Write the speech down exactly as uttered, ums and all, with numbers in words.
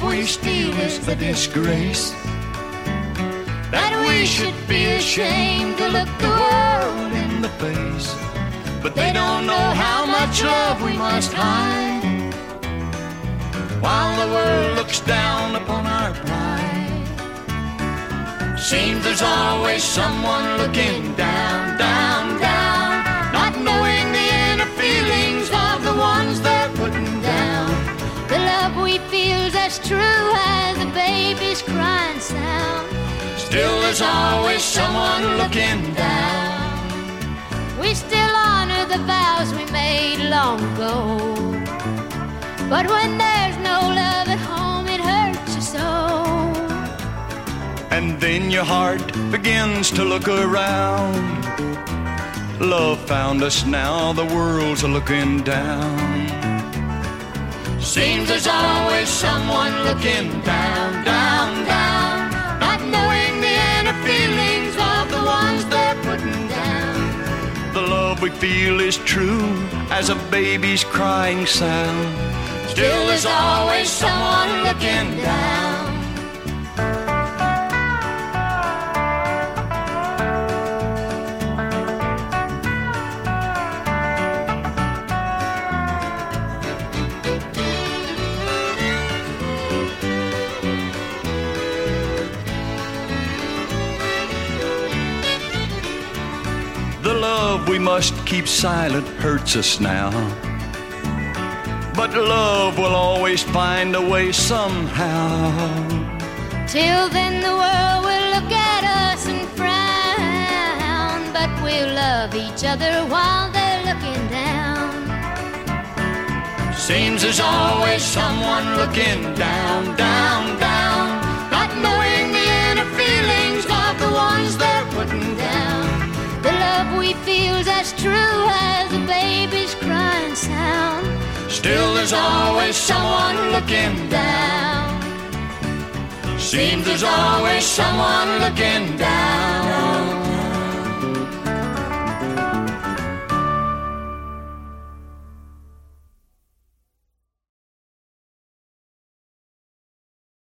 always feel is the disgrace, that we should be ashamed to look the world in the face. But they don't know how much love we must hide, while the world looks down upon our pride. Seems there's always someone looking down, down, down, not knowing the inner feelings of the ones they're putting down. The love we feel's as true as a baby's crying sound. Still there's always someone looking down. We still honor the vows we made long ago, but when there's no love at home, it hurts you so. And then your heart begins to look around. Love found us, now the world's looking down. Seems there's always someone looking down, down, down, not knowing the inner feelings of the ones they're putting down. The love we feel is true as a baby's crying sound. Still there's always someone looking down. The love we must keep silent hurts us now, but love will always find a way somehow. Till then the world will look at us and frown, but we'll love each other while they're looking down. Seems there's always someone looking down, down, down, not knowing the inner feelings of the ones they're putting down. The love we feel's as true as a baby's crying sound. Still there's always someone looking down. Seems there's always someone looking down.